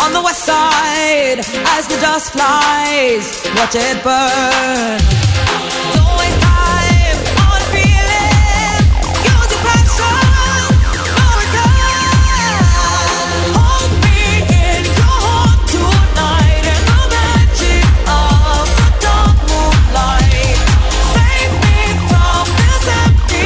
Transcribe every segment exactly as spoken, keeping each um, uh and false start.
on the west side. As the dust flies, watch it burn. Don't waste time on feeling. Use your passion, no return. Hold me in your heart tonight in the magic of the dark moonlight. Save me from this empty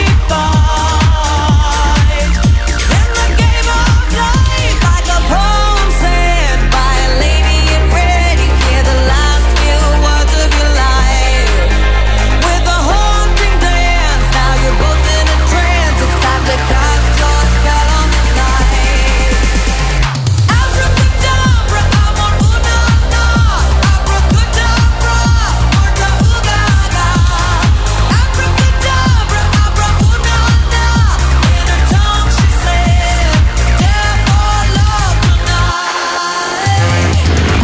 fight. In the game of life, like a poem said by a lady in red, you hear the last few words of your life. With a haunting dance, now you're both in a trance. It's time to cast your spell on the night. Abracadabra, I'm on ooh-na-na. Abracadabra, orta ooh-ga-ga. Abracadabra, abra ooh-na-na. In her tongue she said, dare for love tonight.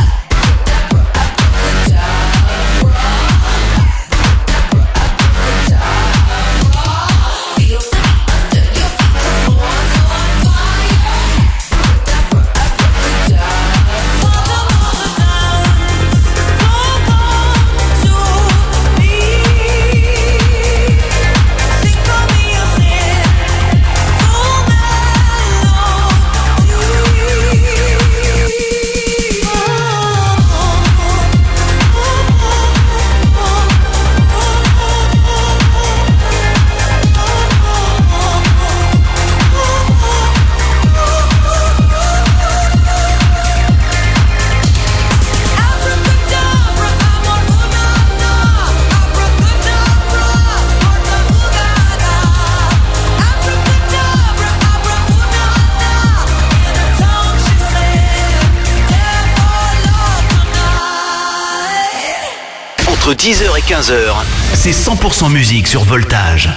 Entre dix heures et quinze heures, c'est cent pour cent musique sur Voltage.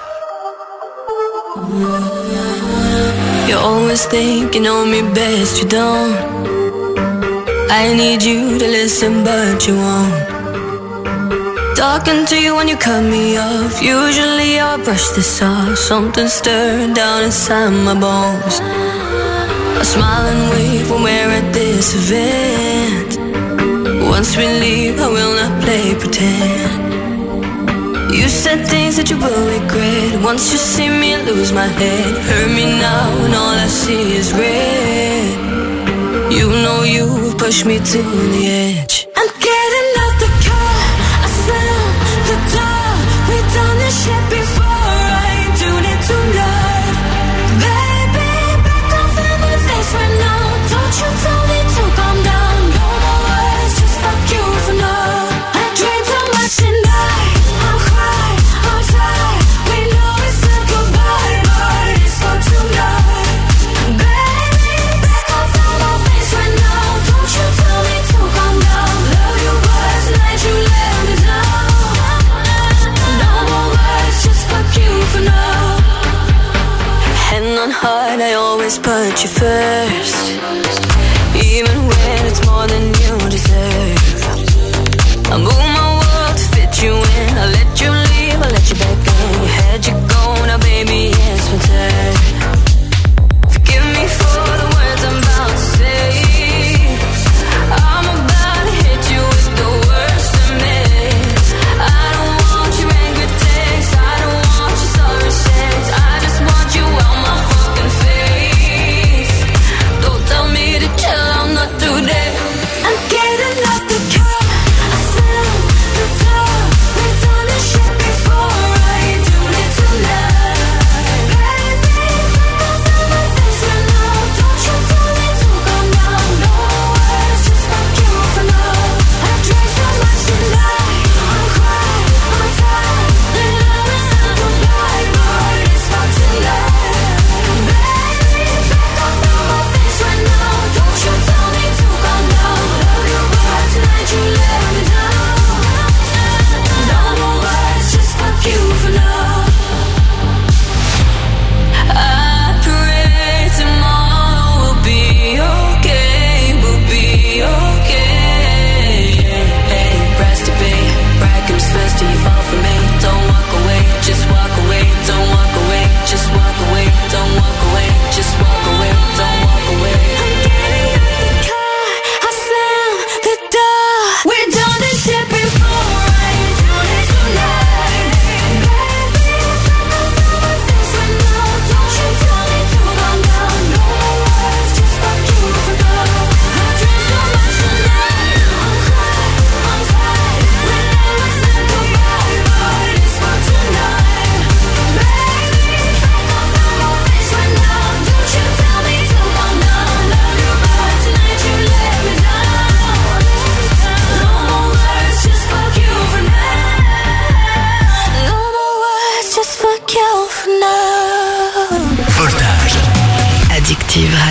You always think you know me best, you don't. I need you to listen, but you won't. Talking to you when you cut me off. Usually I'll brush this off. Something stirred down inside my bones. I smile and wave when we're at this event. Once we leave, I will not play pretend. You said things that you will regret. Once you see me lose my head. Hurt me now and all I see is red. You know you've pushed me to the edge. I'm getting out the car, I slam the door. We've done this shit before, I ain't doing it tonight. Baby, back off in my face right now. Don't you tell me to calm down. No more words, just fuck you for now. I drank too much tonight. I'm high, I'm tired. We know we said goodbye, but it's for tonight. Baby, back off in my face right now. Don't you tell me to calm down. Love you, but tonight you let me down. No more words, just fuck you for now. Hand on heart, I always put you first. Even when it's more than you deserve. I move my world to fit you in. I let you leave, I let you back in. You had you go, now baby, it's my turn. Forgive me for the words I'm about to say. I'm about to hit you with the worst of me. I don't want your angry text, I don't want your sorry sex. I just want you out my fucking face. Don't tell me to chill, I'm not today. I'm getting out the car, I slam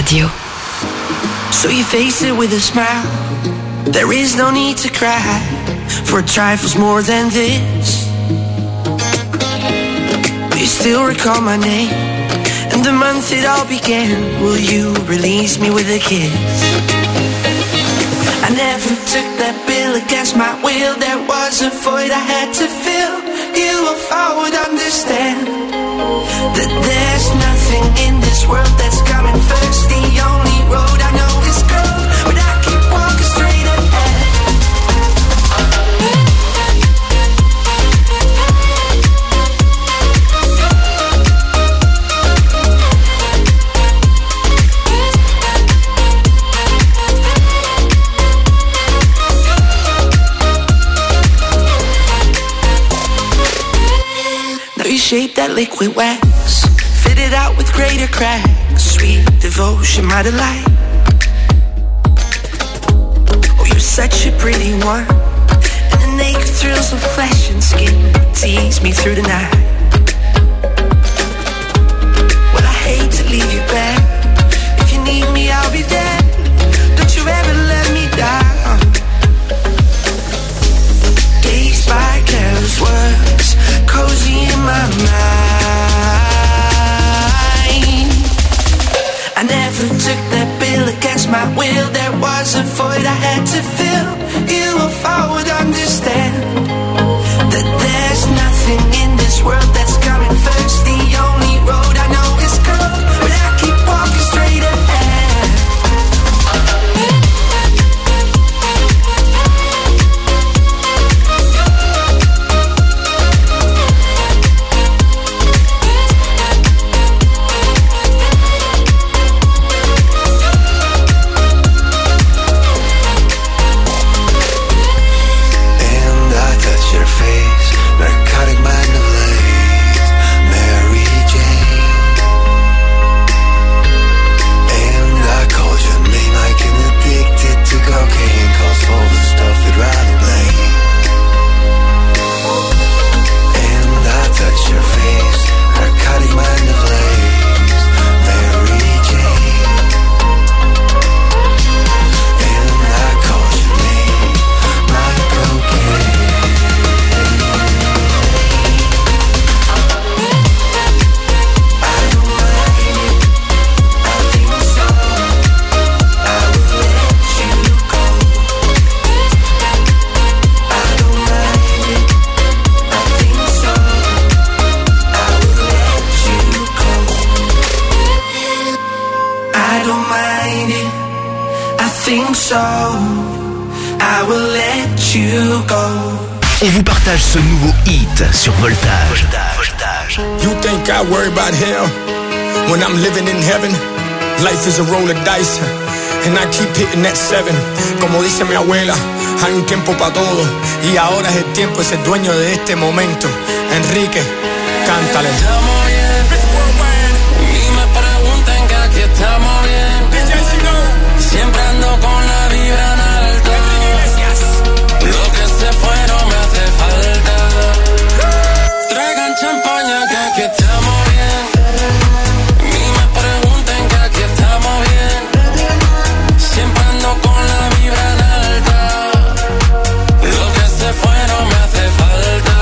Radio. So you face it with a smile. There is no need to cry for trifles more than this. Do you still recall my name and the month it all began? Will you release me with a kiss? I never took that bill against my will. There was a void I had to fill. You, if I would understand that there's nothing in this world that's coming first. The only road I know is curved, but I keep walking straight ahead. Shape that liquid wax, fit it out with greater cracks. Sweet devotion, my delight. Oh, you're such a pretty one, and the naked thrills of flesh and skin tease me through the night. Well, I hate to leave you back. If you need me, I'll be there. Don't you ever let me down. Dazed by careless words, cozy in my mind. I never took that bill against my will. There was a void I had to fill. You, if I would understand that there's nothing in this world that's coming first. The only road I know is curved, but I keep walking straight ahead. On vous partage ce nouveau hit sur Voltage. Voltage. You think I worry about hell when I'm living in heaven? Life is a roll of dice and I keep hitting that seven. Como dice mi abuela, hay un tiempo para todo y ahora es el tiempo de ser dueño de este momento. Enrique, cántale. Estamos bien, ni me pregunten que aquí estamos bien. Siempre ando con la vibra en alto. Lo que se fue no me hace falta. Traigan champaña que aquí estamos bien. Ni me pregunten que aquí estamos bien. Siempre ando con la vibra en alta. Lo que se fue no me hace falta.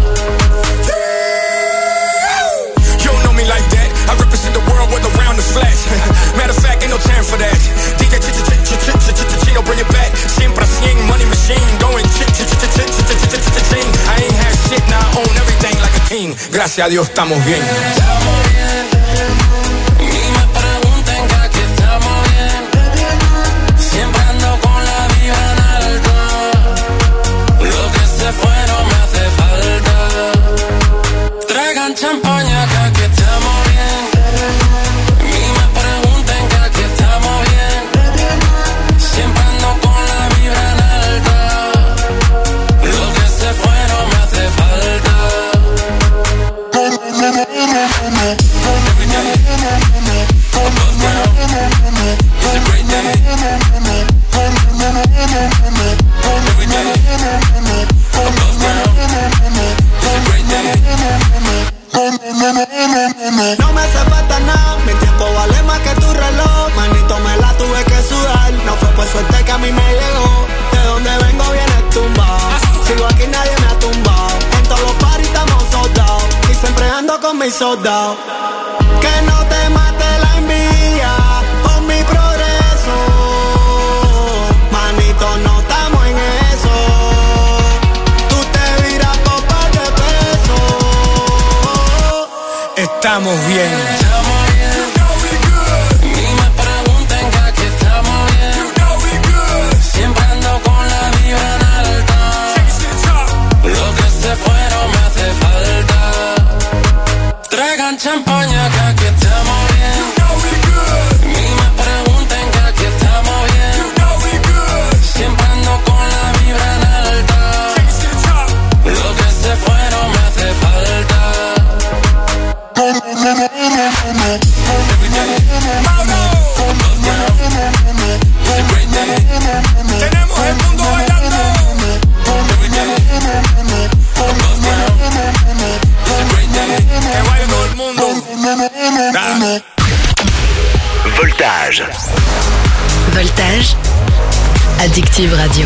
You don't know me like that. I represent the world where the round is flat. Matter of fact, ain't no time for that. D J Chino, bring it back. Siempre cien, money machine, going ching. I ain't had shit, now I own everything like a king. Gracias a Dios estamos bien. Estamos bien. Ni me pregunten que aquí estamos bien. Siempre ando con la vibra en alto. Lo que se fue no me hace falta. Traigan champaña que aquí estamos bien. Ni me pregunten que aquí estamos bien. Siempre ando con la vibra en alta. Lo que se fue no me hace falta. mis soldados. Que no te mate la envidia por mi progreso. Manito, no estamos en eso. Tú te viras por par de pesos. Estamos bien. Champaña, que aquí estamos bien. You know we good. Ni me pregunten que aquí estamos bien. You know we good. Siempre ando con la vibra en alta. Lo que se fueron me hace falta. Tenemos el mundo bailando. Que baile todo el mundo. Da. Voltage. Voltage. Addictive Radio.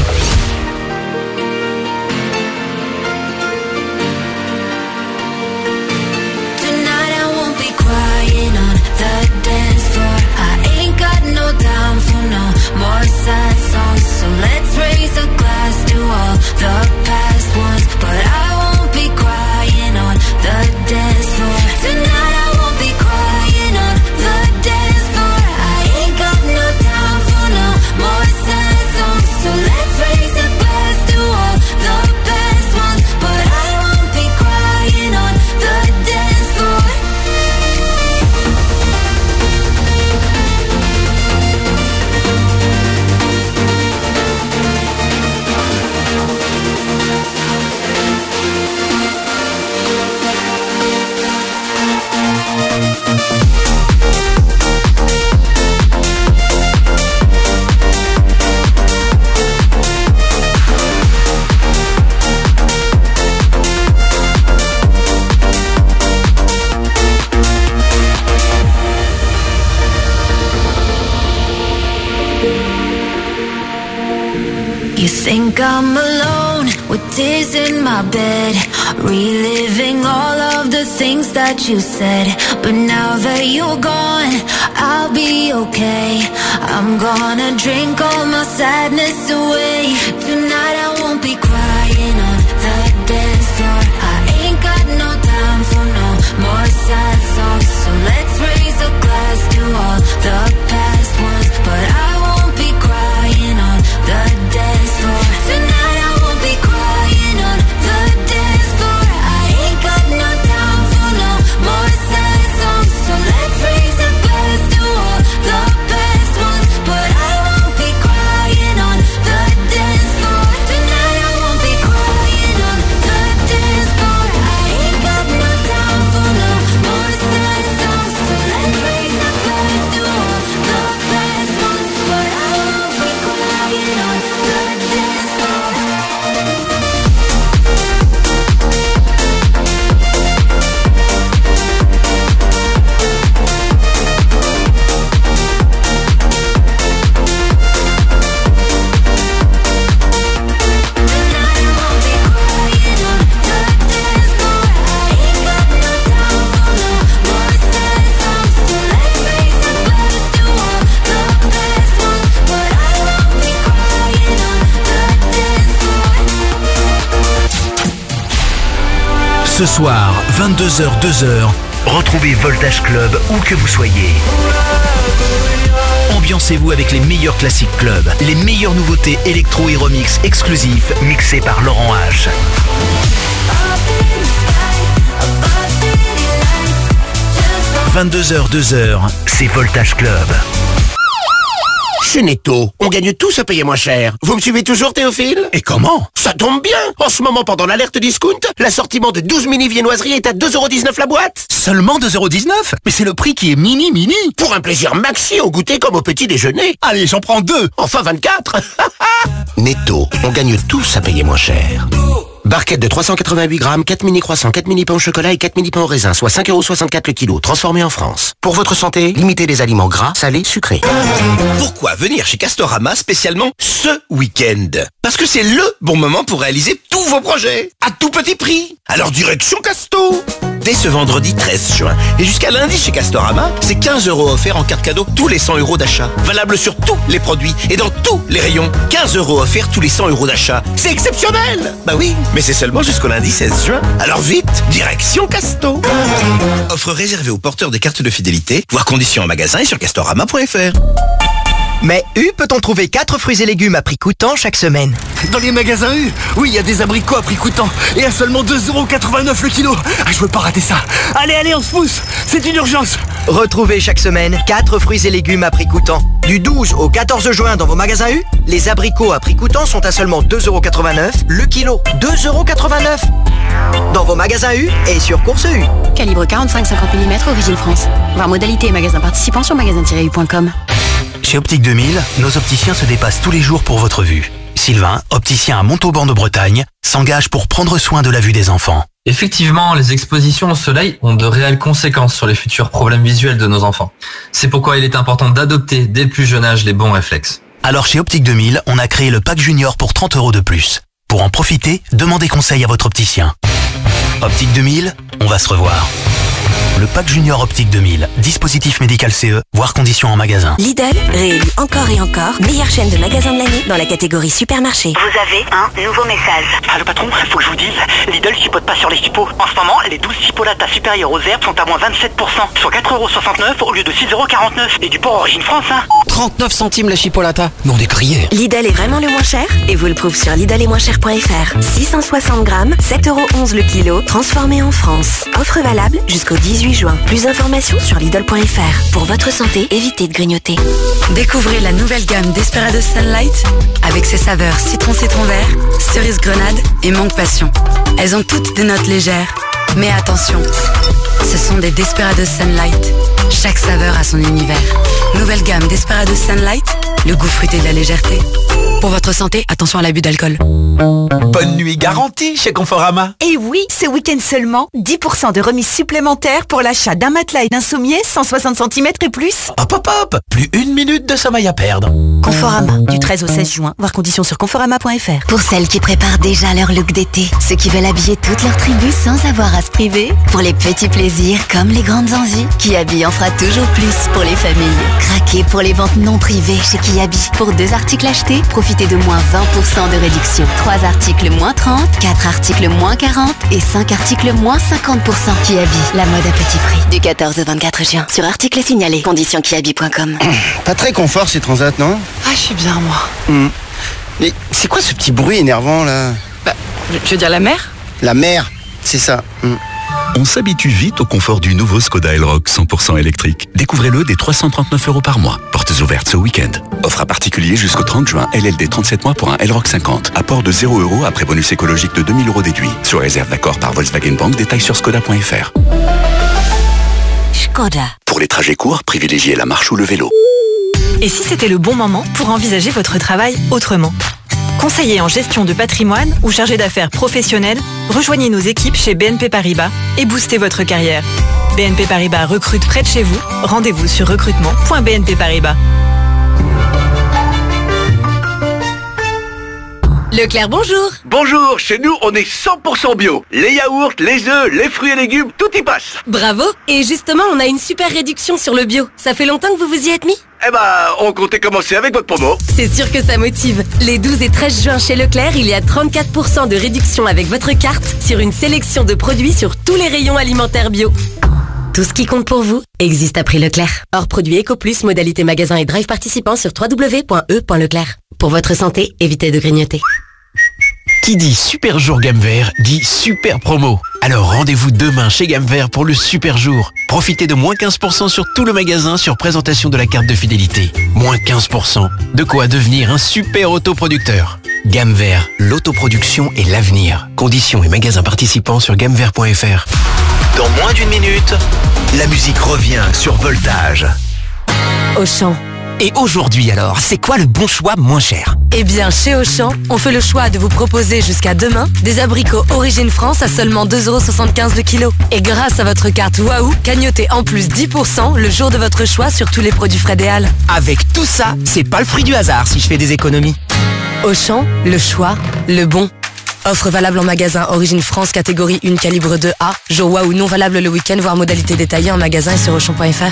Tonight I won't be crying on the dance floor. I ain't got no time for no more sad songs. So let's raise a glass to all the past ones. But I won't be crying on the dance floor. Tonight I won't be crying on the dance floor. I ain't got no time for no more sad songs. So let's raise a glass to all the past ones. But I won't be crying on the dance floor. You think I'm alone with tears in my bed, reliving all of the things that you said. But now that you're gone, I'll be okay. I'm gonna drink all my sadness away. Tonight I won't be crying on the dance floor. I ain't got no time for no more sad songs. So let's raise a glass to all the past ones. But I won't be crying on the dance floor. Tonight I won't be crying on the dance floor. I ain't got no time for no more sad songs. So let's raise a glass to all the past ones. But I won't be crying on the dance floor. Tonight I won't be crying on the dance floor. I ain't got no time for no more sad songs. So let's raise a glass to all the past ones. But I won't be crying on the dance floor. Ce soir, vingt-deux heures deux heures, retrouvez Voltage Club où que vous soyez. Ambiancez-vous avec les meilleurs classiques club, les meilleures nouveautés électro et remix exclusifs mixés par Laurent H. vingt-deux heures deux heures, c'est Voltage Club. Chez Netto, on gagne tous à payer moins cher. Vous me suivez toujours, Théophile? Et comment? Ça tombe bien. En ce moment, pendant l'alerte discount, l'assortiment de douze mini viennoiseries est à deux euros dix-neuf la boîte. Seulement deux euros dix-neuf? Mais c'est le prix qui est mini mini. Pour un plaisir maxi au goûter comme au petit déjeuner. Allez, j'en prends deux. Enfin vingt-quatre. Netto, on gagne tous à payer moins cher. Barquette de trois cent quatre-vingt-huit grammes, quatre mini croissants, quatre mini pains au chocolat et quatre mini pains au raisin, soit cinq euros soixante-quatre le kilo, transformé en France. Pour votre santé, limitez les aliments gras, salés, sucrés. Pourquoi venir chez Castorama spécialement ce week-end? Parce que c'est le bon moment pour réaliser tous vos projets, à tout petit prix. Alors direction Casto. dès ce vendredi treize juin. Et jusqu'à lundi chez Castorama, c'est quinze euros offerts en carte cadeau tous les cent euros d'achat. Valable sur tous les produits et dans tous les rayons. quinze euros offerts tous les cent euros d'achat. C'est exceptionnel! Bah oui, mais c'est seulement jusqu'au lundi seize juin. Alors vite, direction Casto. Offre réservée aux porteurs des cartes de fidélité. Voir conditions en magasin et sur castorama point f r. Mais U, peut-on trouver quatre fruits et légumes à prix coûtant chaque semaine? Dans les magasins U, oui, il y a des abricots à prix coûtant et à seulement deux euros quatre-vingt-neuf le kilo. Ah, je veux pas rater ça. Allez, allez, on se pousse. C'est une urgence. Retrouvez chaque semaine quatre fruits et légumes à prix coûtant. Du douze au quatorze juin dans vos magasins U, les abricots à prix coûtant sont à seulement deux euros quatre-vingt-neuf le kilo. deux euros quatre-vingt-neuf dans vos magasins U et sur Course U. Calibre quarante-cinq à cinquante millimètres, origine France. Voir modalité et magasins participants sur magasin tiret u point com. Chez Optique deux mille, nos opticiens se dépassent tous les jours pour votre vue. Sylvain, opticien à Montauban de Bretagne, s'engage pour prendre soin de la vue des enfants. Effectivement, les expositions au soleil ont de réelles conséquences sur les futurs problèmes visuels de nos enfants. C'est pourquoi il est important d'adopter dès le plus jeune âge les bons réflexes. Alors chez Optique deux mille, on a créé le pack junior pour trente euros de plus. Pour en profiter, demandez conseil à votre opticien. Optique deux mille, on va se revoir. Le pack junior Optique deux mille, dispositif médical C E, voire conditions en magasin. Lidl, réélu encore et encore, meilleure chaîne de magasins de l'année dans la catégorie supermarché. Vous avez un nouveau message. Ah, le patron, faut que je vous dise, Lidl chipote pas sur les chipots. En ce moment, les douze chipolatas supérieures aux herbes sont à moins vingt-sept pour cent, soit quatre euros soixante-neuf au lieu de six euros quarante-neuf. Et du porc origine France, hein. trente-neuf centimes la chipolata. Mais on est grillés. Lidl est vraiment le moins cher et vous le prouve sur lidl et moins cher point f r. six cent soixante grammes, sept euros onze le kilo, transformé en France. Offre valable jusqu'au dix-huit juin. Plus d'informations sur lidl point f r. Pour votre santé, évitez de grignoter. Découvrez la nouvelle gamme Desperados Sunlight avec ses saveurs citron-citron vert, cerise grenade et mangue passion. Elles ont toutes des notes légères. Mais attention, ce sont des Desperados Sunlight. Chaque saveur a son univers. Nouvelle gamme Desperados Sunlight, le goût fruité de la légèreté. Pour votre santé, attention à l'abus d'alcool. Bonne nuit garantie chez Conforama. Et oui, ce week-end seulement, dix pour cent de remise supplémentaire pour l'achat d'un matelas et d'un sommier cent soixante centimètres et plus. Hop hop hop, plus une minute de sommeil à perdre. Conforama, du treize au seize juin, voir conditions sur conforama point f r. Pour celles qui préparent déjà leur look d'été, ceux qui veulent habiller toute leur tribu sans avoir à se priver, pour les petits plaisirs comme les grandes envies, Kiabi en fera toujours plus pour les familles. Craquez pour les ventes non privées chez Kiabi. Pour deux articles achetés, profitez de moins vingt pour cent de réduction. trois articles moins trente, quatre articles moins quarante et cinq articles moins cinquante pour cent. Kiabi, la mode à petit prix. Du quatorze au vingt-quatre juin. Sur article signalé. Conditions kiabi point com. Pas très confort ces transats, non? Ah, je suis bien, moi. Mmh. Mais c'est quoi ce petit bruit énervant, là? Bah, je veux dire la mer? La mer, c'est ça. Mmh. On s'habitue vite au confort du nouveau Skoda Elroq cent pour cent électrique. Découvrez-le dès trois cent trente-neuf euros par mois. Portes ouvertes ce week-end. Offre à particulier jusqu'au trente juin. L L D trente-sept mois pour un Elroq cinquante. Apport de zéro euros après bonus écologique de deux mille euros déduit. Sous réserve d'accord par Volkswagen Bank. Détails sur skoda point f r. Skoda. Pour les trajets courts, privilégiez la marche ou le vélo. Et si c'était le bon moment pour envisager votre travail autrement? Conseiller en gestion de patrimoine ou chargé d'affaires professionnel, rejoignez nos équipes chez B N P Paribas et boostez votre carrière. B N P Paribas recrute près de chez vous. Rendez-vous sur recrutement point b n p paribas. Leclerc, bonjour. Bonjour, chez nous on est cent pour cent bio. Les yaourts, les œufs, les fruits et légumes, tout y passe. Bravo. Et justement, on a une super réduction sur le bio. Ça fait longtemps que vous vous y êtes mis? Eh ben, on comptait commencer avec votre promo. C'est sûr que ça motive. Les douze et treize juin chez Leclerc, il y a trente-quatre pour cent de réduction avec votre carte sur une sélection de produits sur tous les rayons alimentaires bio. Tout ce qui compte pour vous existe à prix Leclerc. Hors produit EcoPlus, modalité magasin et drive participant sur w w w point e point leclerc. Pour votre santé, évitez de grignoter. Qui dit super jour Gamme Vert dit super promo. Alors rendez-vous demain chez Gamme Vert pour le super jour. Profitez de moins quinze pour cent sur tout le magasin sur présentation de la carte de fidélité. Moins quinze pour cent. De quoi devenir un super autoproducteur. Gamme Vert, l'autoproduction et l'avenir. Conditions et magasins participants sur gamme vert point f r. Dans moins d'une minute, la musique revient sur Voltage. Auchan. Et aujourd'hui alors, c'est quoi le bon choix moins cher? Eh bien, chez Auchan, on fait le choix de vous proposer jusqu'à demain des abricots Origine France à seulement deux euros soixante-quinze le kilo. Et grâce à votre carte Waouh, cagnotez en plus dix pour cent le jour de votre choix sur tous les produits frais des Halles. Avec tout ça, c'est pas le fruit du hasard si je fais des économies. Auchan, le choix, le bon. Offre valable en magasin Origine France catégorie un calibre deux A. Jour ou non valable le week-end, voire modalité détaillée en magasin et sur auchan point f r.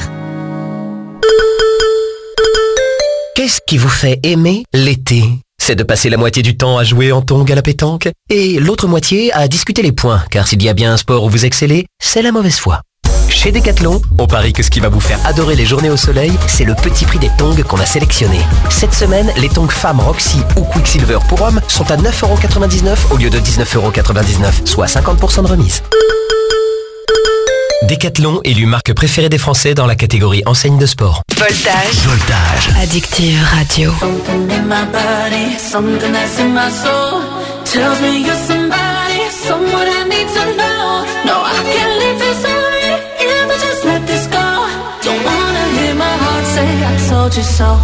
Qu'est-ce qui vous fait aimer l'été ? C'est de passer la moitié du temps à jouer en tongs à la pétanque et l'autre moitié à discuter les points, car s'il y a bien un sport où vous excellez, c'est la mauvaise foi. Chez Decathlon, on parie que ce qui va vous faire adorer les journées au soleil, c'est le petit prix des tongs qu'on a sélectionnés. Cette semaine, les tongs femmes Roxy ou Quicksilver pour hommes sont à neuf euros quatre-vingt-dix-neuf au lieu de dix-neuf euros quatre-vingt-dix-neuf, soit cinquante pour cent de remise. Decathlon, élu marque préférée des Français dans la catégorie enseigne de sport. Voltage. Voltage. Addictive Radio. Something in my body, something that's in my soul tells me you're somebody, someone I need to know. No, I can't leave this already, if I just let this go. Don't wanna hear my heart say I told you so.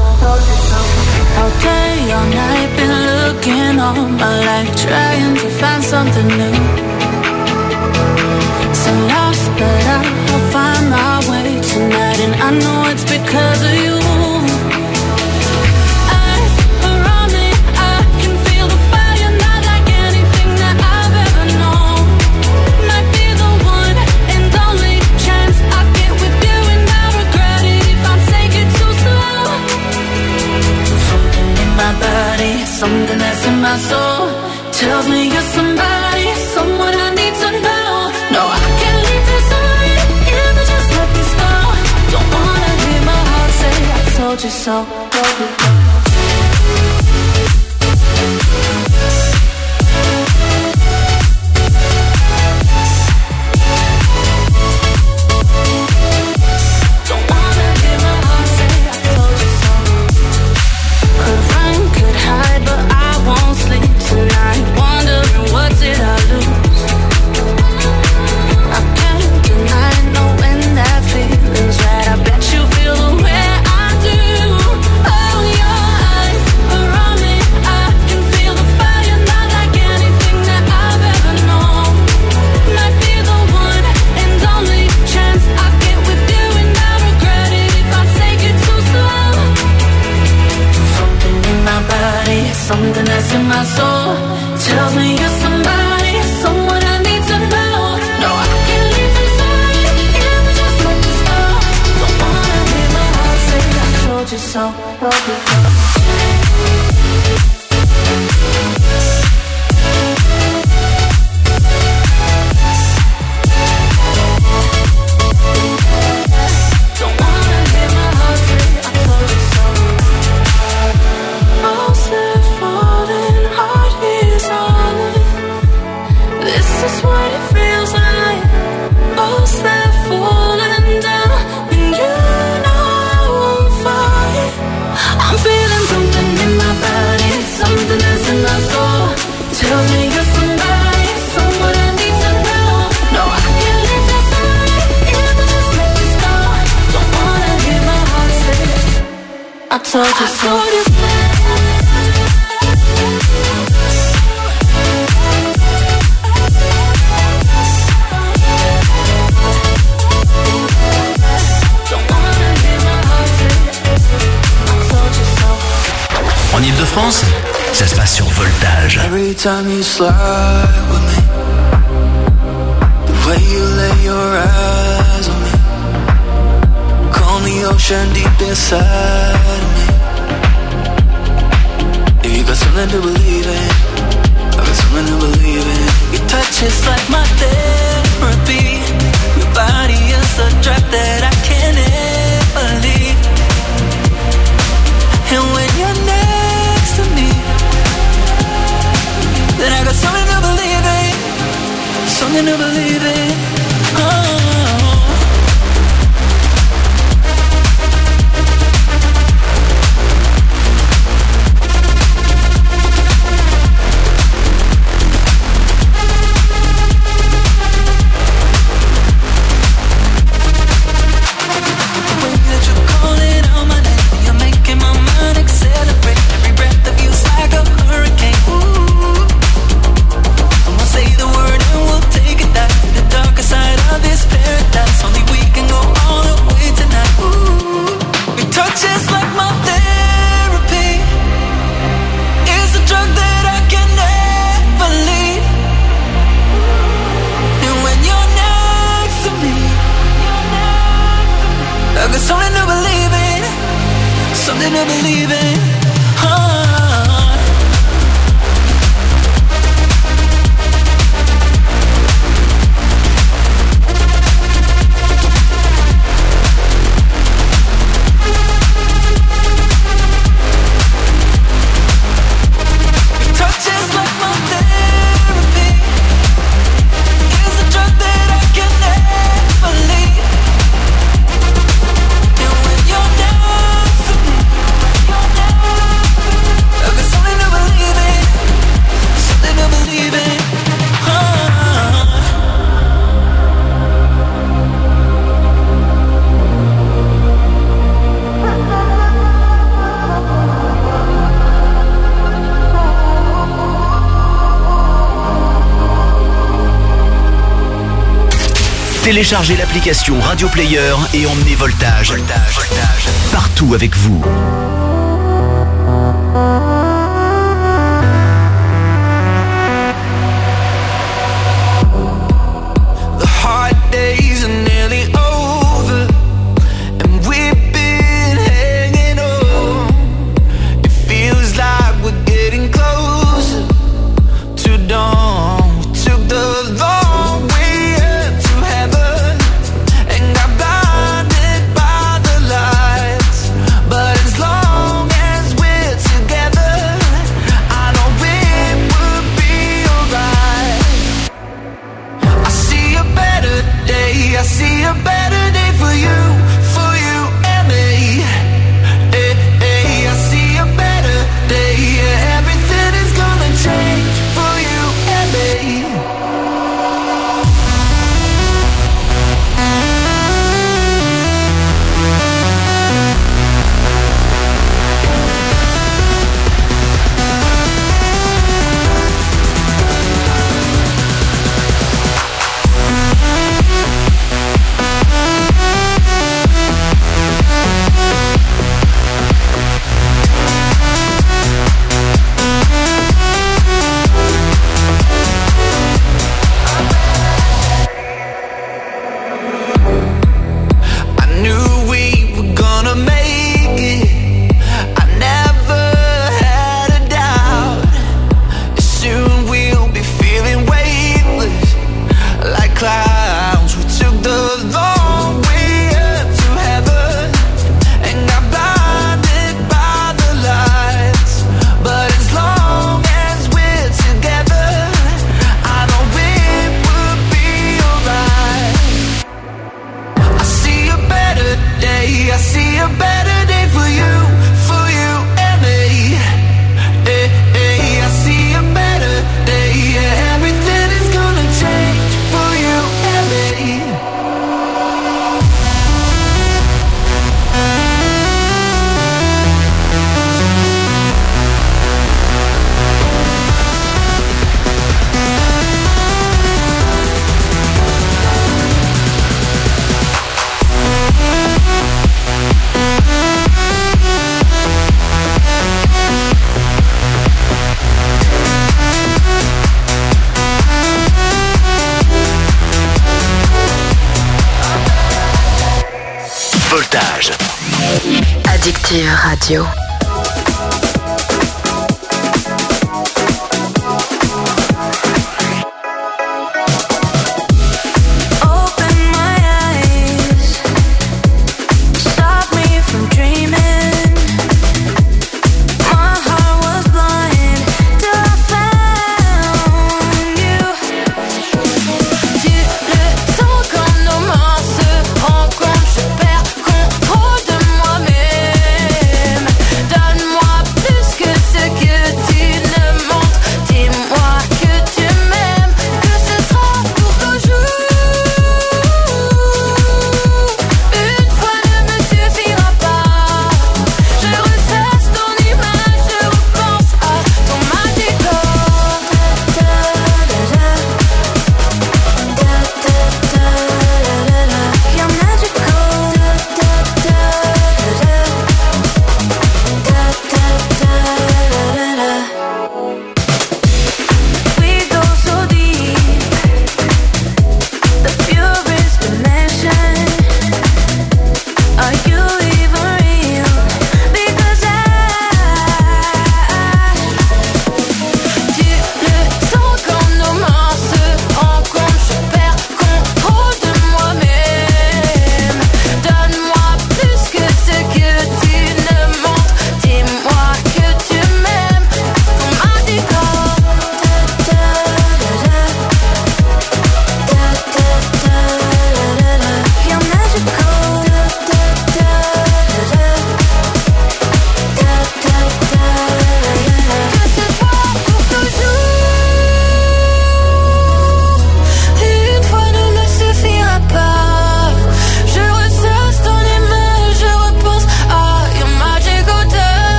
Okay, all night been looking all my life, trying to find something new. So lost, but I'll find my way tonight, and I know it's because of you. Eyes around me, I can feel the fire, not like anything that I've ever known. Might be the one and only chance I get with you, and I regret it if I take it too slow. Something in my body, something that's in my soul tells me you're somebody, someone I need to know. No, I can't leave this already, if I just let this go. Don't wanna hear my heart say I told you so. Don't wanna hear my heart say I told you so. Could run, could hide, but I won't sleep tonight, wondering what did I lose. I can't deny knowing that feeling's right. I bet you feel the way I do. Oh, your eyes around me, I can feel the fire, not like anything that I've ever known. Might be the one and only chance I get with you, and I regret it if I take it too slow. Something in my body, something that's in my soul tells me you're somebody, someone I need to know. No, I can't leave this already, if I just let this go. Don't wanna hear my heart say I told you so. Don't wanna hear my heart say I told you so. Most have fallen, heart is on it. This is what it feels like. Most have fallen down, and you know I won't fight. I'm feeling something in my body, something that's in my soul tells me you're somebody, someone I need to know. No, I can't leave this already, if I just let this go. Don't wanna hear my heart say I told you so. En Ile-de-France, ça se passe sur Voltage. Every time you slide with me, the way you lay your eyes on me, calm the ocean deep inside of me. If you got something to believe in, I got something to believe in. Your touch is like my therapy. Your body is a drug that I can't ever leave. And when you're next to me, then I got something to believe in, something to believe in. Oh. Téléchargez l'application Radio Player et emmenez Voltage, Voltage, Voltage partout avec vous. The hard days are nearly over, and we've been hanging on. It feels like we're getting closer to dawn. We took the long way up to heaven and got blinded by the lights. But as long as we're together, I know it will be alright. I see a better day, I see a better day for you, for you and me. Hey, hey, I see a better day, yeah, everything is gonna change for you and me. I knew we were gonna make it. I never had a doubt. Soon we'll be feeling weightless like clouds. We took the long way up to heaven and got blinded by the lights. But as long as we're together, I know it will be alright. I see a better day, I see a better day for you, for you and me. Hey, hey, I see a better day, yeah, everything is gonna change for you and me. Voltage. Addictive Radio. Open my eyes, stop me from dreaming. My heart was blind till I found you. Tu le sens quand nos mains se rencontrent, je perds contrôle de moi-même.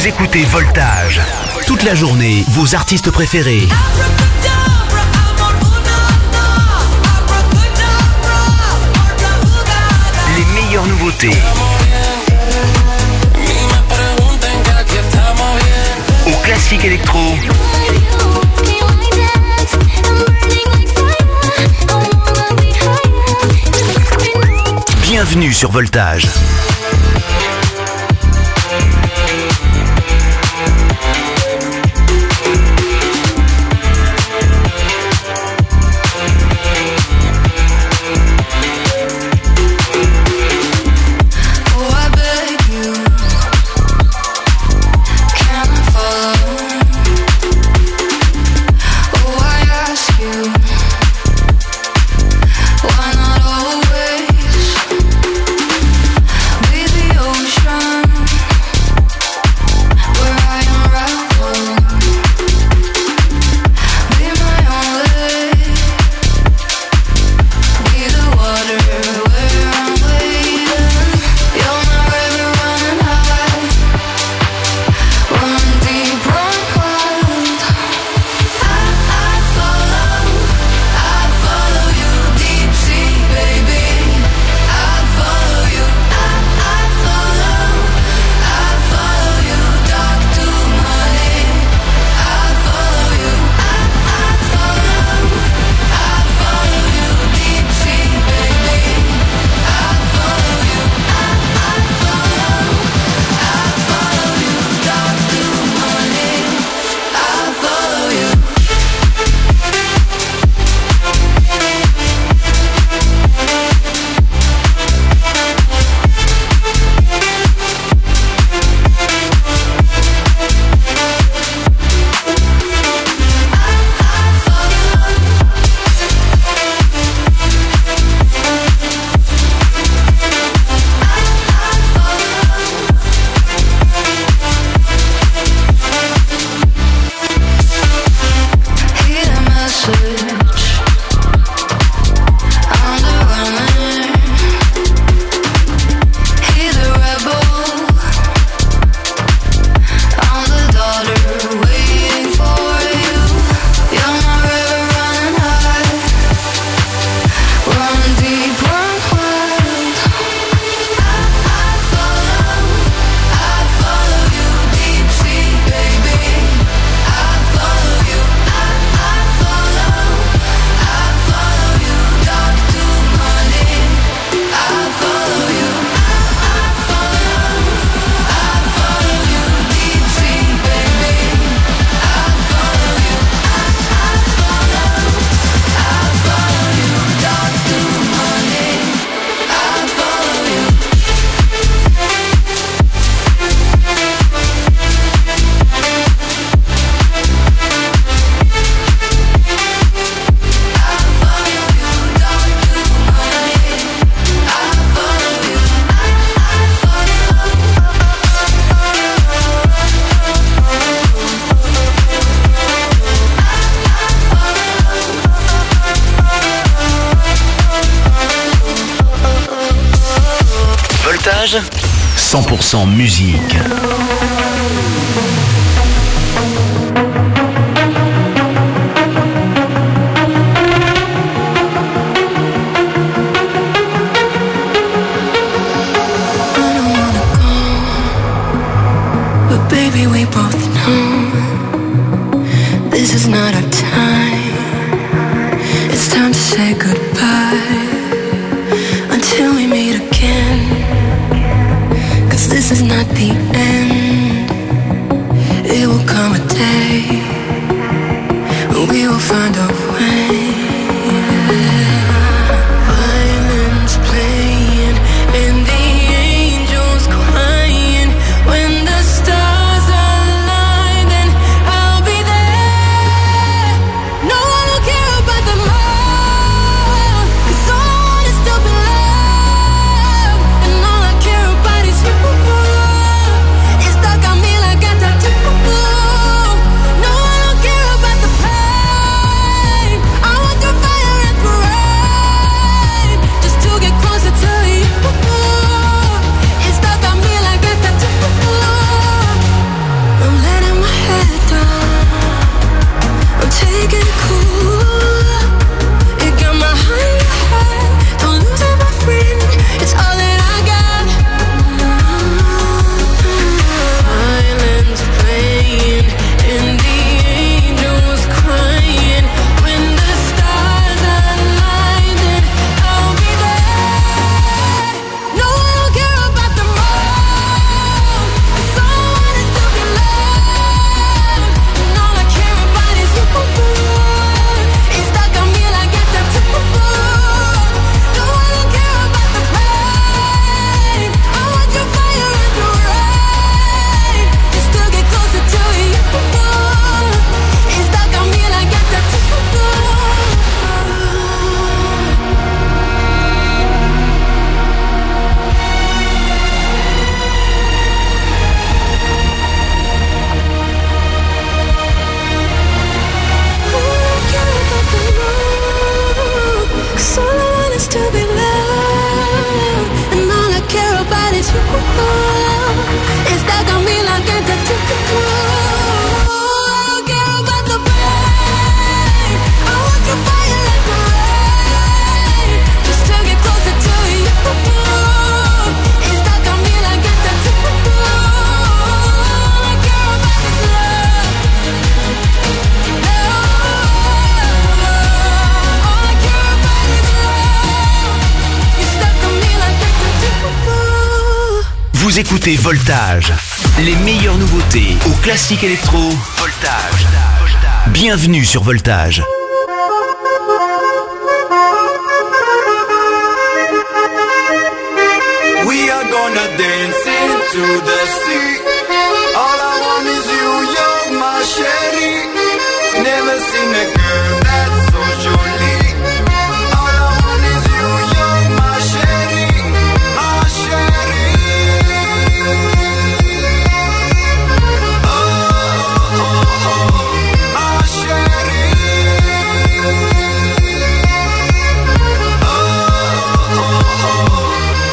Vous écoutez Voltage. Toute la journée, vos artistes préférés. Les meilleures nouveautés. Au classique électro. Bienvenue sur Voltage. cent pour cent musique. Baby, we both know this is not our time. It's time to say goodbye until we meet again. Cause this is not the end. It will come a day when we will find a way. Violins playing and the angels crying. When the stars align, then I'll be there. No one will care about the love, cause all I want is to be loved. And all I care about is you. It's stuck on me like a tattoo. No, I don't care about the pain. I want the Vous écoutez Voltage. Les meilleures nouveautés au classique électro. Voltage. Bienvenue sur Voltage. We are gonna dance into the sea. All I want is you, you're my sherry. Never seen a girl that's so jolly. All I want is you, you're my sherry, my sherry. Oh, oh, oh, oh, my sherry. Oh, oh, oh, oh.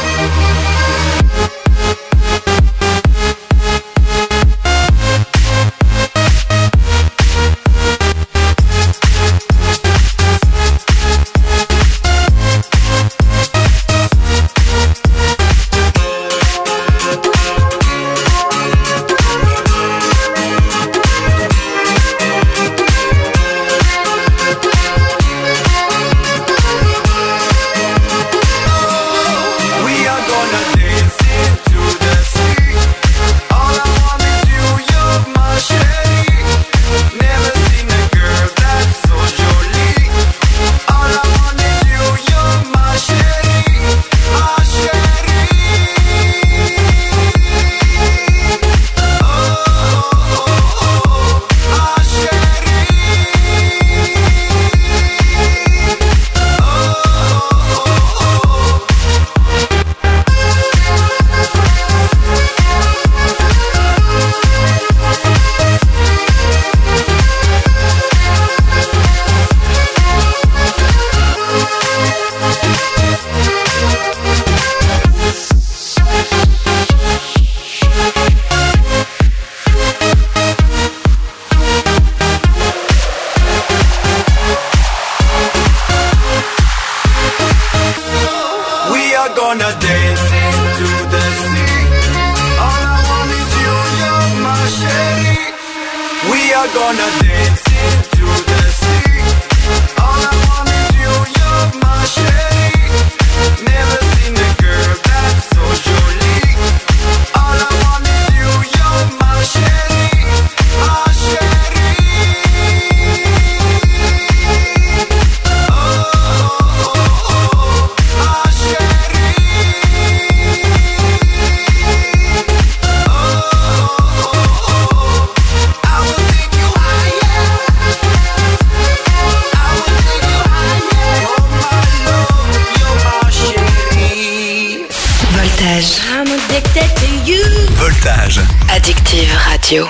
Voltage. Addictive Radio.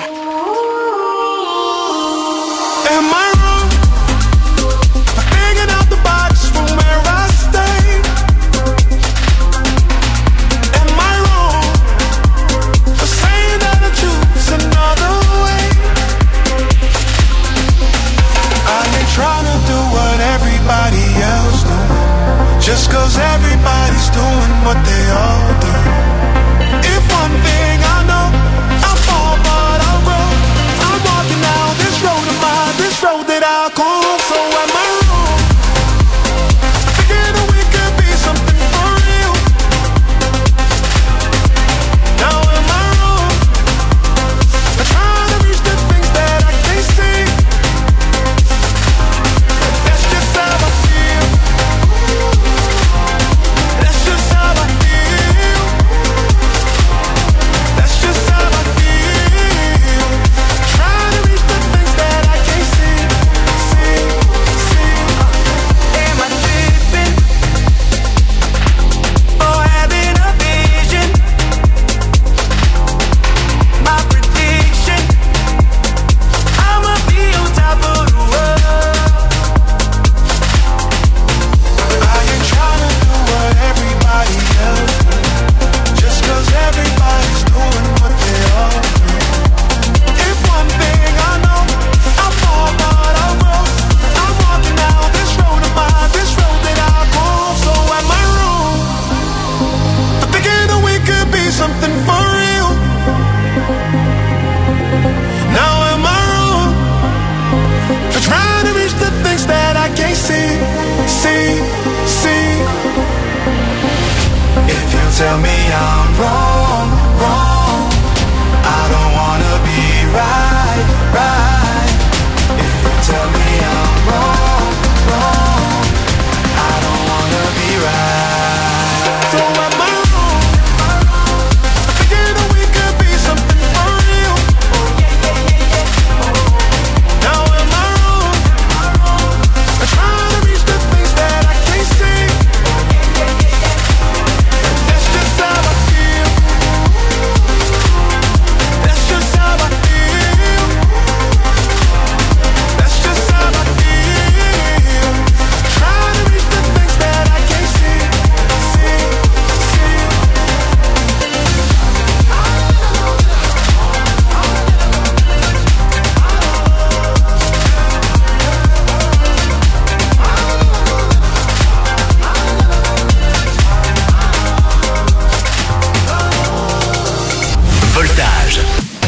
Am I wrong for hanging out the box from where I stay? Am I wrong for saying that I choose another way? I ain't trying to do what everybody else doing, just cause everybody's doing what they all do. If one thing I know, I'll fall but I'll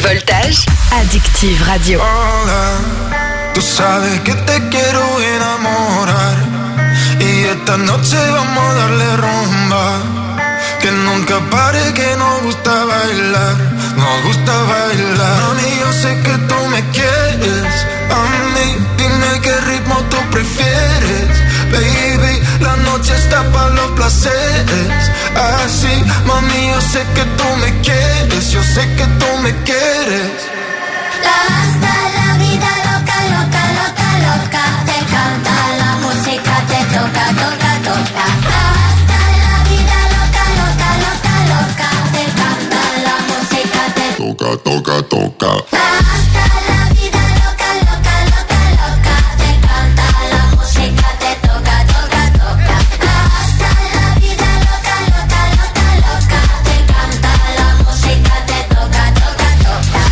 Voltage, Addictive Radio. Hola, tú sabes que te quiero enamorar y esta noche vamos a darle rumba. Que nunca pare, que nos gusta bailar, nos gusta bailar. Mami, yo sé que tú me quieres, a mí dime qué ritmo tú prefieres. Baby, la noche está para los placeres. Así, mami, yo sé que tú me quieres, yo sé que tú me quieres. Hasta la vida loca, loca, loca, loca. Te canta la música, te toca, toca, toca. Hasta la vida loca, loca, loca, loca. Te canta la música, te toca, toca, toca. Hasta la vida loca, loca, loca, loca. Te canta la música, te toca, toca, toca. Hasta la vida loca, loca, loca, loca. Te canta la música, te toca, toca, toca.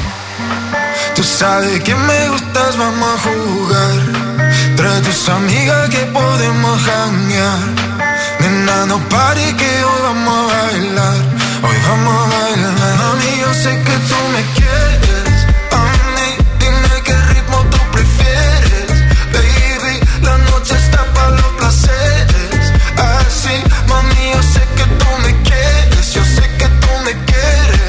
Tú sabes que me gustas, vamos a jugar. Trae tus amigas que podemos janguear. Nena, no pare que hoy vamos a bailar. Hoy vamos a bailar. Mami, yo sé que tú me quieres. A mí, dime qué ritmo tú prefieres. Baby, la noche está para los placeres. Así, mami, yo sé que tú me quieres. Yo sé que tú me quieres.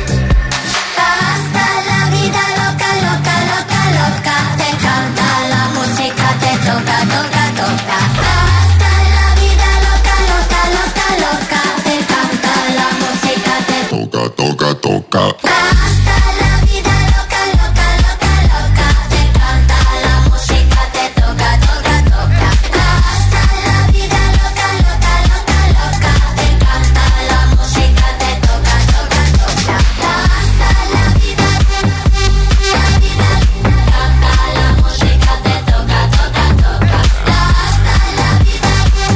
Hasta la vida loca, loca, loca, loca. Te canta la música, te toca, toca, toca. Hasta la vida loca, loca, loca, loca. Te canta la música, te toca, toca, toca. Hasta la vida loca, loca, loca, loca. Te canta la música, te toca, toca, toca. Hasta la vida loca, loca, loca, loca. Te canta la música, te toca, toca, toca. Hasta la vida, la vida, canta la música, te toca, toca, toca. Hasta la vida,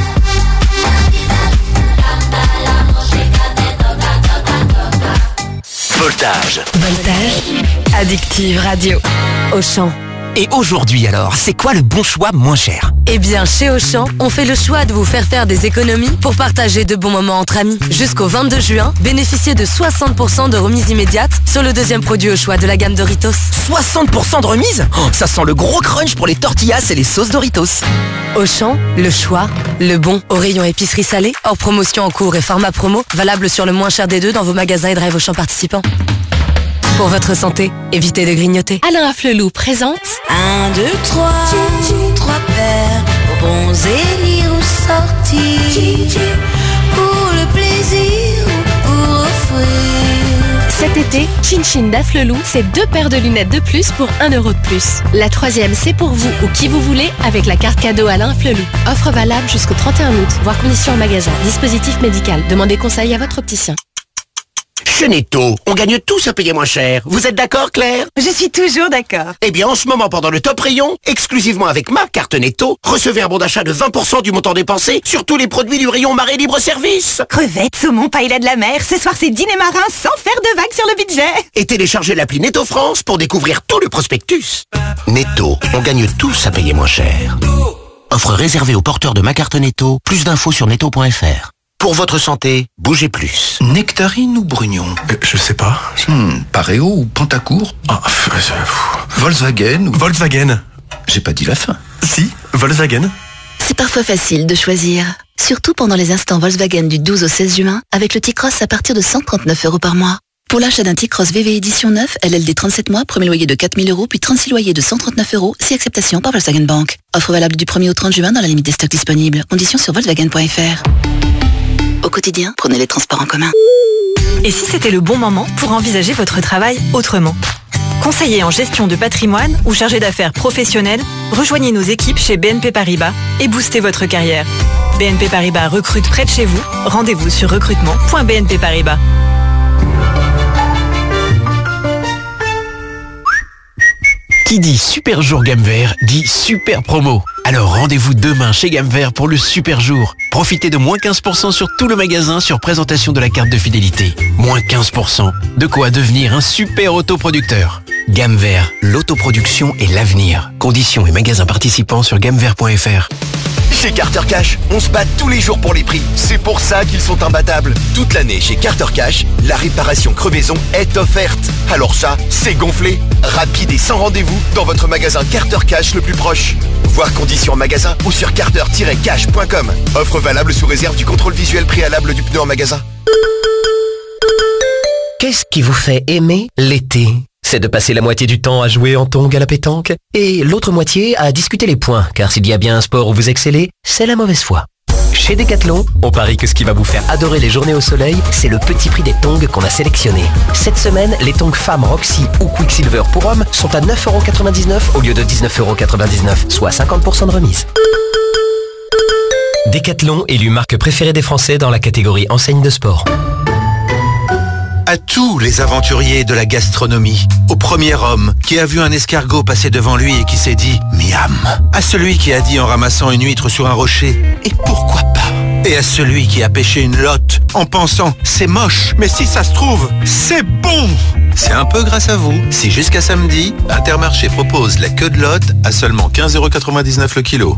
la vida, canta la música, te toca, toca, toca. Voltage. Voltage, Addictive Radio. Auchan. Et aujourd'hui alors, c'est quoi le bon choix moins cher? Eh bien, chez Auchan, on fait le choix de vous faire faire des économies pour partager de bons moments entre amis. Jusqu'au vingt-deux juin, bénéficiez de soixante pour cent de remise immédiate sur le deuxième produit au choix de la gamme Doritos. soixante pour cent de remise? Oh, ça sent le gros crunch pour les tortillas et les sauces Doritos. Auchan, le choix, le bon. Au rayon épicerie salée, hors promotion en cours et format promo, valable sur le moins cher des deux dans vos magasins et drive Auchan participants. Pour votre santé, évitez de grignoter. Alain Afflelou présente Un, deux, trois, trois paires, bonbons et lire ou sortir, pour le plaisir ou pour offrir. Cet été, Chin Chin d'Afflelou, c'est deux paires de lunettes de plus pour un euro de plus. La troisième, c'est pour vous ou qui vous voulez avec la carte cadeau Alain Afflelou. Offre valable jusqu'au trente et un août, voire conditions en magasin. Dispositif médical. Demandez conseil à votre opticien. Chez Netto, on gagne tous à payer moins cher. Vous êtes d'accord, Claire? Je suis toujours d'accord. Eh bien, en ce moment, pendant le top rayon, exclusivement avec ma carte Netto, recevez un bon d'achat de vingt pour cent du montant dépensé sur tous les produits du rayon Marée Libre Service. Crevettes, saumon, paella de la mer, ce soir c'est dîner marin sans faire de vagues sur le budget. Et téléchargez l'appli Netto France pour découvrir tout le prospectus. Netto, on gagne tous à payer moins cher. Offre réservée aux porteurs de ma carte Netto. Plus d'infos sur netto point f r. Pour votre santé, bougez plus. Nectarine ou Brugnon euh, Je sais pas. Hmm, Pareo ou Pantacourt ah, euh, Volkswagen ou... Volkswagen. J'ai pas dit la fin. Si, Volkswagen. C'est parfois facile de choisir. Surtout pendant les instants Volkswagen du douze au seize juin, avec le T-Cross à partir de cent trente-neuf euros par mois. Pour l'achat d'un T-Cross V V édition neuf, L L D trente-sept mois, premier loyer de quatre mille euros, puis trente-six loyers de cent trente-neuf euros, si acceptation par Volkswagen Bank. Offre valable du premier au trente juin dans la limite des stocks disponibles. Conditions sur volkswagen point f r. Au quotidien, prenez les transports en commun. Et si c'était le bon moment pour envisager votre travail autrement? Conseiller en gestion de patrimoine ou chargé d'affaires professionnel, rejoignez nos équipes chez B N P Paribas et boostez votre carrière. B N P Paribas recrute près de chez vous. Rendez-vous sur recrutement point b n p paribas. Qui dit super jour gamme vert dit super promo. Alors rendez-vous demain chez Gamme Vert pour le super jour. Profitez de moins quinze pour cent sur tout le magasin sur présentation de la carte de fidélité. Moins quinze pour cent. De quoi devenir un super autoproducteur. Gamme Vert, l'autoproduction et l'avenir. Conditions et magasins participants sur gamme vert point f r. Chez Carter Cash, on se bat tous les jours pour les prix. C'est pour ça qu'ils sont imbattables. Toute l'année chez Carter Cash, la réparation crevaison est offerte. Alors ça, c'est gonflé. Rapide et sans rendez-vous dans votre magasin Carter Cash le plus proche. Voir conditions en magasin ou sur carter tiret cash point com. Offre valable sous réserve du contrôle visuel préalable du pneu en magasin. Qu'est-ce qui vous fait aimer l'été ? C'est de passer la moitié du temps à jouer en tongs à la pétanque et l'autre moitié à discuter les points, car s'il y a bien un sport où vous excellez, c'est la mauvaise foi. Chez Decathlon, on parie que ce qui va vous faire adorer les journées au soleil, c'est le petit prix des tongs qu'on a sélectionnés. Cette semaine, les tongs femmes Roxy ou Quicksilver pour hommes sont à neuf euros quatre-vingt-dix-neuf au lieu de dix-neuf euros quatre-vingt-dix-neuf, soit cinquante pour cent de remise. Decathlon, élu marque préférée des Français dans la catégorie enseigne de sport. À tous les aventuriers de la gastronomie, au premier homme qui a vu un escargot passer devant lui et qui s'est dit « miam », à celui qui a dit en ramassant une huître sur un rocher « et pourquoi pas ?» et à celui qui a pêché une lotte en pensant « c'est moche, mais si ça se trouve, c'est bon !» C'est un peu grâce à vous si jusqu'à samedi, Intermarché propose la queue de lotte à seulement quinze euros quatre-vingt-dix-neuf le kilo.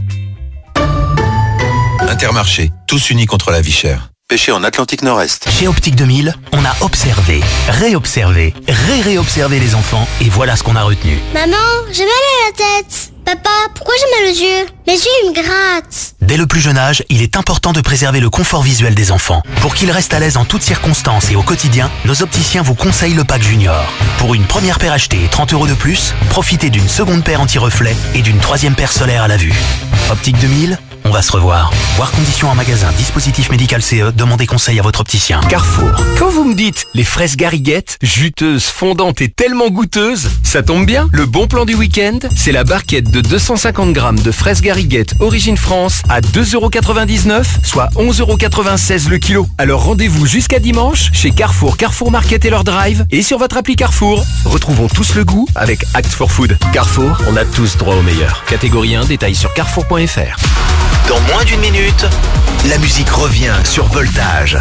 Intermarché, tous unis contre la vie chère. Pêché en Atlantique Nord-Est. Chez Optique deux mille, on a observé, réobservé, ré-réobservé les enfants et voilà ce qu'on a retenu. Maman, j'ai mal à la tête. Papa, pourquoi j'ai mal aux yeux? Mes yeux, ils me grattent. Dès le plus jeune âge, il est important de préserver le confort visuel des enfants. Pour qu'ils restent à l'aise en toutes circonstances et au quotidien, nos opticiens vous conseillent le pack Junior. Pour une première paire achetée et trente euros de plus, profitez d'une seconde paire anti-reflet et d'une troisième paire solaire à la vue. Optique deux mille, on va se revoir. Voir conditions en magasin, dispositif médical C E, demandez conseil à votre opticien. Carrefour. Quand vous me dites les fraises Gariguette, juteuses, fondantes et tellement goûteuses, ça tombe bien. Le bon plan du week-end, c'est la barquette de deux cent cinquante grammes de fraises Gariguette Origine France à deux euros quatre-vingt-dix-neuf, soit onze euros quatre-vingt-seize le kilo. Alors rendez-vous jusqu'à dimanche chez Carrefour, Carrefour Market et leur drive et sur votre appli Carrefour. Retrouvons tous le goût avec Act for Food. Carrefour, on a tous droit au meilleur. Catégorie un, détail sur carrefour point f r. Dans moins d'une minute, la musique revient sur Voltage.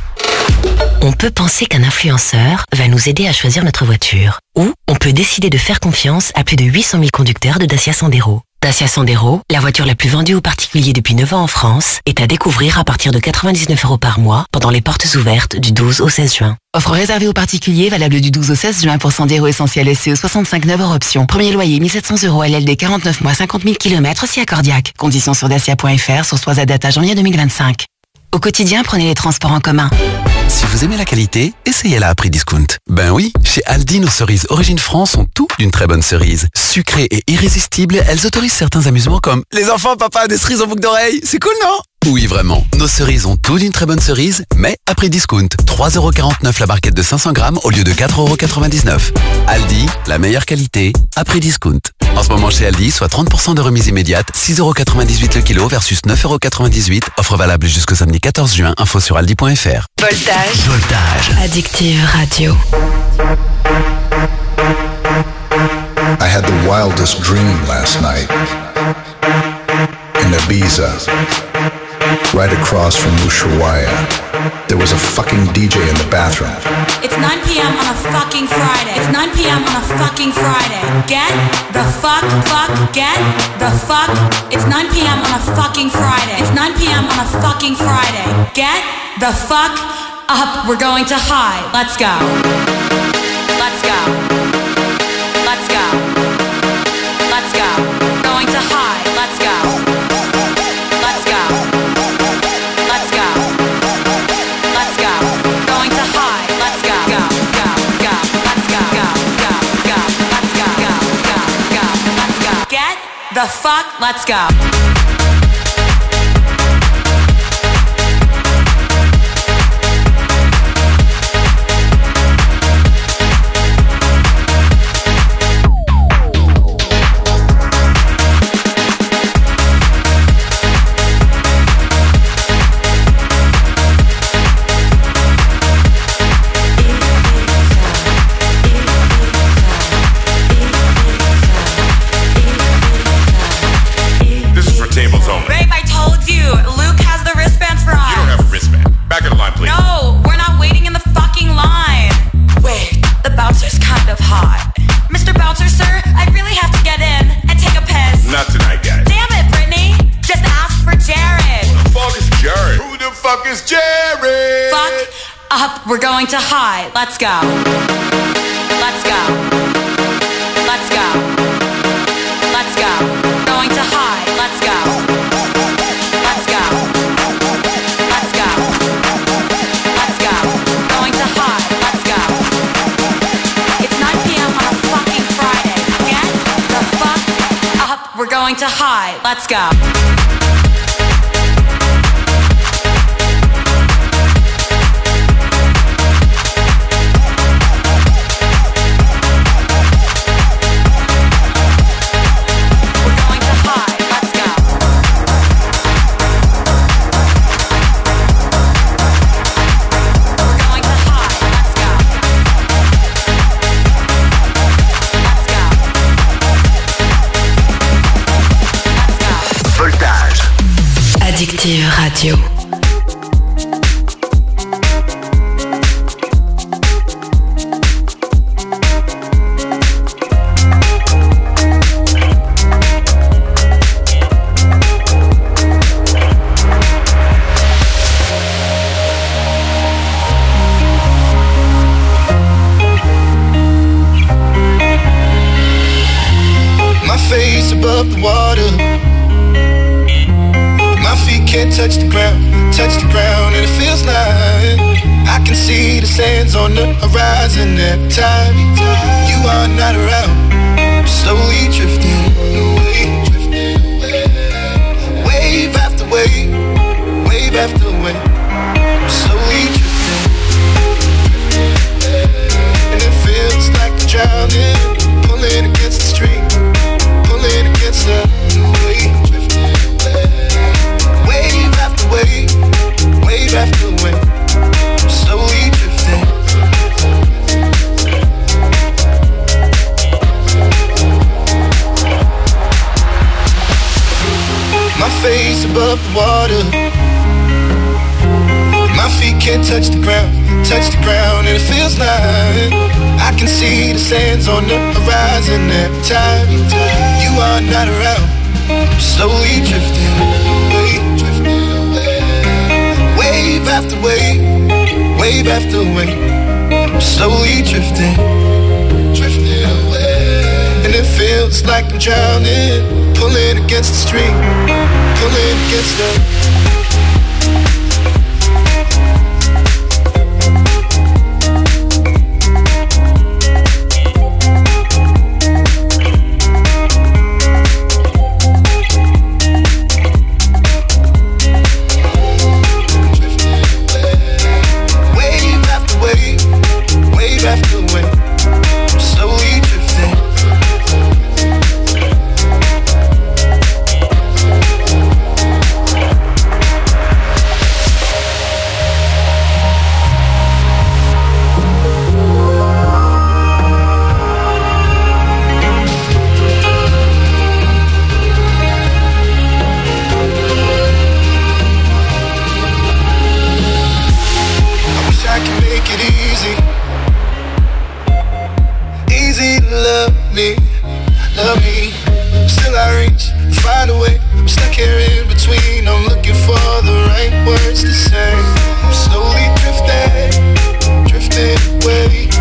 On peut penser qu'un influenceur va nous aider à choisir notre voiture. Ou on peut décider de faire confiance à plus de huit cent mille conducteurs de Dacia Sandero. Dacia Sandero, la voiture la plus vendue aux particuliers depuis neuf ans en France, est à découvrir à partir de quatre-vingt-dix-neuf euros par mois pendant les portes ouvertes du douze au seize juin. Offre réservée aux particuliers, valable du douze au seize juin pour Sandero Essentiel S C E soixante-cinq neuf hors option. Premier loyer mille sept cents euros L L D quarante-neuf mois cinquante mille kilomètres si accordiaque. Conditions sur dacia point f r, source à date à janvier deux mille vingt-cinq. Au quotidien, prenez les transports en commun. Si vous aimez la qualité, essayez-la à prix discount. Ben oui, chez Aldi, nos cerises Origine France ont tout d'une très bonne cerise. Sucrées et irrésistibles, elles autorisent certains amusements comme « Les enfants, papa a des cerises en boucle d'oreille, c'est cool, non ?» Oui, vraiment. Nos cerises ont tout d'une très bonne cerise, mais à prix discount. trois euros quarante-neuf la barquette de cinq cents grammes au lieu de quatre euros quatre-vingt-dix-neuf. Aldi, la meilleure qualité, à prix discount. En ce moment chez Aldi, soit trente pour cent de remise immédiate, six euros quatre-vingt-dix-huit le kilo versus neuf euros quatre-vingt-dix-huit. Offre valable jusqu'au samedi quatorze juin. Info sur aldi point f r. Voltage. Voltage. Addictive Radio. I had the wildest dream last night. In Ibiza, right across from Ushuaia, there was a fucking D J in the bathroom. It's nine p.m. on a fucking Friday. It's nine p.m. on a fucking Friday. Get the fuck, fuck, get the fuck. It's nine p.m. on a fucking Friday. It's nine p.m. on a fucking Friday. Get the fuck up. We're going to high. Let's go. Let's go. Let's go. Let's go. Going to high. Let's go. Let's go. Let's go. Let's go. Going to high. Let's go. Go. Go. Go. Let's go. Go. Go. Go. Let's go. Go. Go. Go. Let's go. Get the fuck. Let's go. This is for Up, we're going to high. Let's go. Let's go. Let's go. Let's go. Going to high. Let's go. Let's go. Let's go. Let's go. Going to high. Let's go. It's nine p.m. on a fucking Friday. Get the fuck up. We're going to high. Let's go. Addictive Radio. My face above the water, can't touch the ground, touch the ground, and it feels like I can see the sands on the horizon every time you are not around. I'm slowly drifting away, wave after wave, wave after wave. I'm slowly drifting, and it feels like I'm drowning, pulling against the stream, pulling against the wave. Wave after wave, wave after wave, I'm slowly drifting. My face above the water, my feet can't touch the ground, touch the ground, and it feels like I can see the sands on the horizon every time you are not around. I'm slowly drifting away, drifting away. Wave after wave, wave after wave. I'm slowly drifting, drifting away. And it feels like I'm drowning, pulling against the stream, pulling against the me, love me. Still I reach, find a way. I'm stuck here in between. I'm looking for the right words to say. I'm slowly drifting, drifting away.